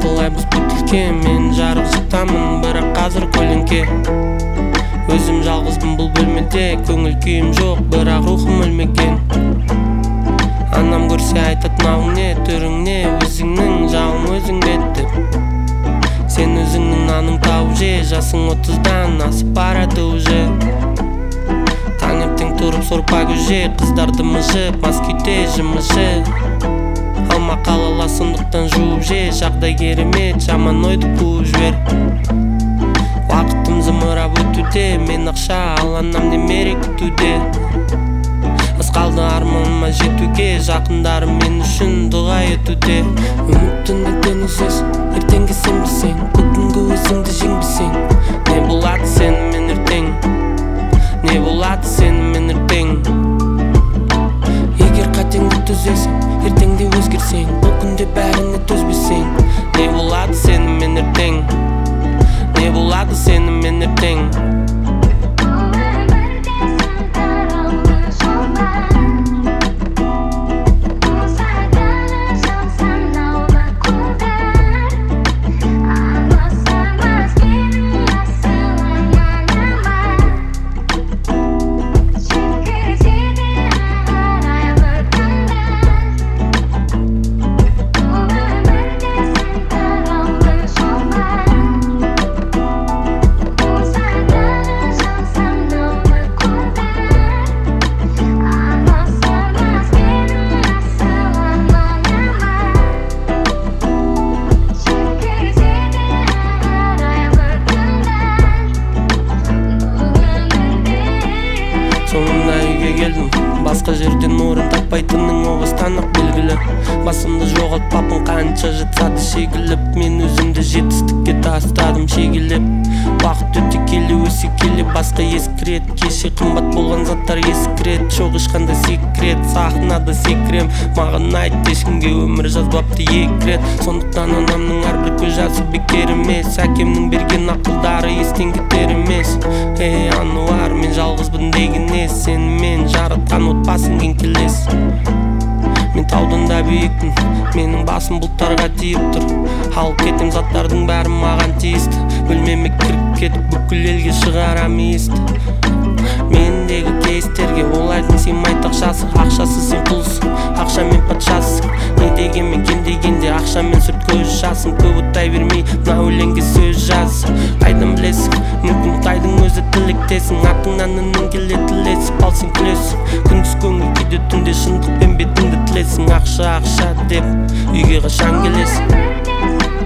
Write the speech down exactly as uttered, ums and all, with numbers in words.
кылайбыз бүтүлке. Мен жарык жытамын, бирок азыр көлеңке. Өзүм жалгызбын бул бөлмөдө, көңүл күйүм жок, бирок рухум өлмөгөн. Анам көрсө айтат науң не, төрүң не, өзүңнүн жагың өзүңдө деп. Сен өзүңнүн наның тауып же, жасың отуздан асып барады уже. Таңертең туруп сорпа көже, кыздарды мыжып, мас күйдө жымышы. Алма калала сондуктан жууп же, жагдай керемет, жаман ойду кууп жибер. Вакытым зымырап өтүүдө, мен акча аланам немере күтүүдө. Аз калды арманыма жетүүгө, жакындарым мен үчүн дуга этүүдө. Үмүттүн эртең сөз, эртеңге сенбесең, бүгүнгү өзүңдү жеңбесең, не болот сени менен эртең? Не болот сени менен эртең? Эгер катеңди түзөсөң, эртеңди өзгөрсөң, бул күндө бәрине төзбөсөң, не болот сени менен эртең? Не болот сени менен эртең? Sonunda үйгө келдим, башка жерден орун таппайтының оғыстан ак белгиле. Басымды жоголтпапмын канча жатса да шегилип, мен өзүмдү жетистикке тастадым шегилеп. Вакыт өтө келе өсө келе башка эскирет, кеше кымбат болгон заттар эскирет. Жок эч кандай секрет, сахнада секирем, мага айт эчкимге өмүр жазбапты эки рет. Сондуктан анамдын ар бир көз жасы бекер эмес, акемдин берген акылдары эстен кетер эмес. Эй Ануар, мен жалгызбын деген эс, сени мен жараткан отбасың кең келес. Мен таудын да бийикмин, менин басым булттарга тийип тур. Алып кетем заттардын баары маган тийисти, бөлмеме кирип кетип бүкүл элге чыгарам ийисти. Мендеги кейстерге олардын сыймайт акчасы, акчасы сен кулсуң, акча мен патшасың. Не дегенмен кем дегенде акча мен сүрт көз жасым, көп уттай бермей мына өлеңге сөз жаз. Кайдан билесиң, мүмкүн Кутайдын өзү тилектесиң, атыңнан үнүң келе тилесип алсаң күлөсүң. Күндүз көңүл күйдө, түндө шындык пен бетиңди тилесиң. Акча акча деп үйгө качан келесиң?